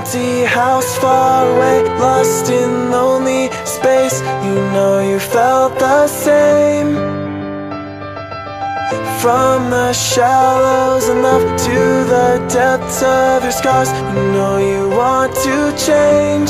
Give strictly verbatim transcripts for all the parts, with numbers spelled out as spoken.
empty house far away, lost in lonely space. You know you felt the same. From the shallows and love to the depths of your scars, you know you want to change.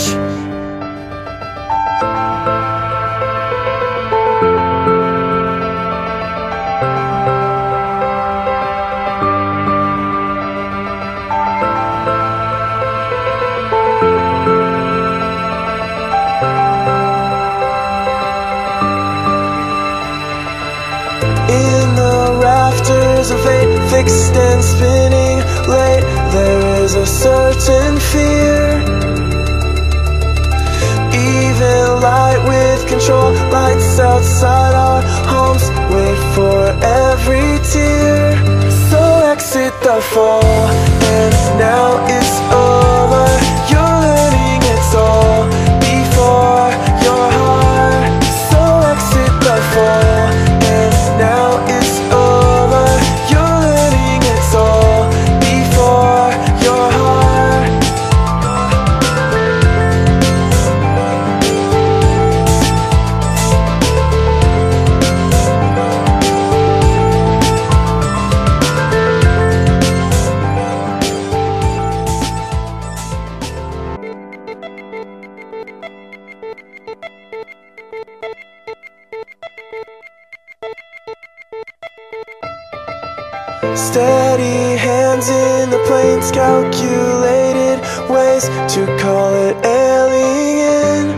Of fate, fixed and spinning late, there is a certain fear. Even light with control lights outside our homes, wait for every tear. So exit the fall, and now it's over. You're learning it's all before your heart. So exit the fall, and now it's over. Steady hands in the planes, calculated ways to call it alien.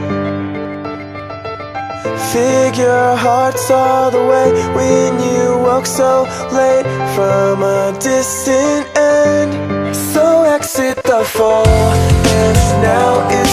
Figure hearts all the way when you woke so late from a distant end. So exit the fall, and now it's